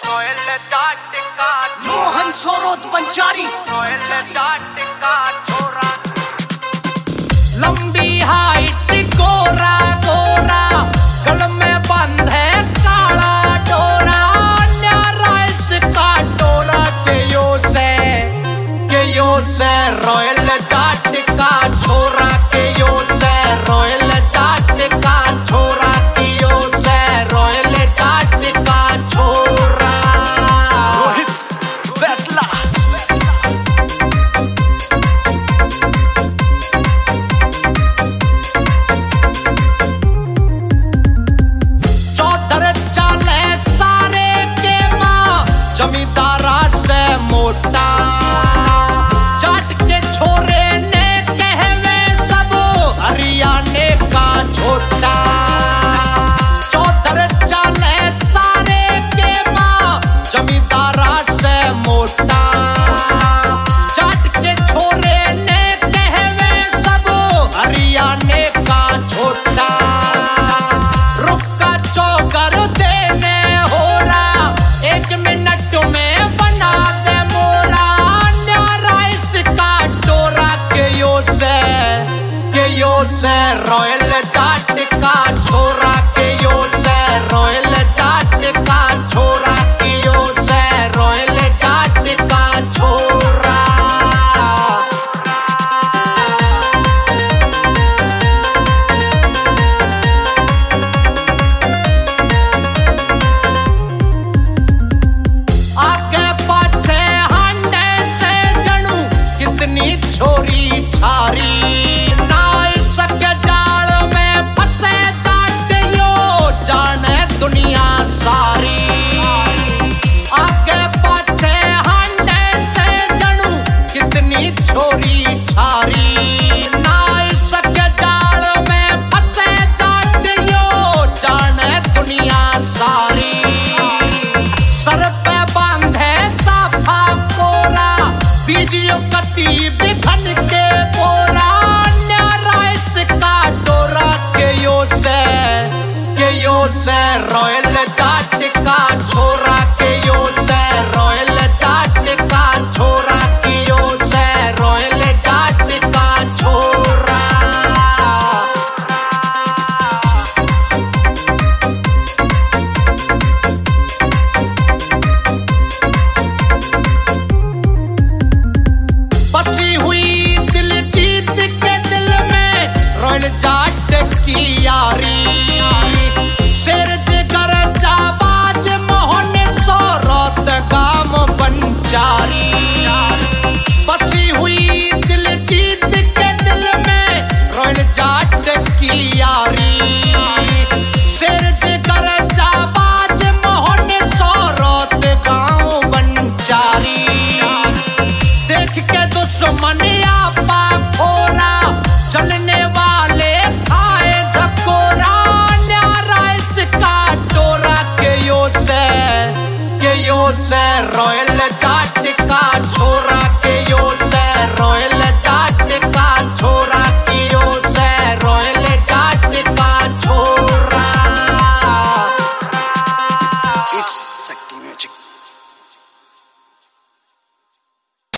मोहन सोरोद पंचारी लंबी हाइट गोरा गोरा गल में बंद है काला डोरा न्यारा इसका डोरा के यो से रॉयल जाट का छोरा के यो से रॉयल जाट का छोरा की यो से रॉयल जाट का छोरा रोहित फैसला चौधर चाले सारे के माँ जमींदारा से मोटा जाट के छोरे ने कहवे सब हरियाणे का छोटा चौधर चाले सारे के माँ जमींदारा से मोटा जाट के छोरे ने कहवे सब हरियाणे का छोटा रुका चौकर देने हो रहा 1 मिनट में बना दे मोरा न्यारा इसका डोरा के यो से रॉयल जाट का छोरा के यो से रॉयल जाट का छोरा की यो से रॉयल जाट का छोरा आगे पाछे हांडे से जणू कितनी छोरी छारी ना सके जाल में फंसे जाट यो जाने दुनिया सारी।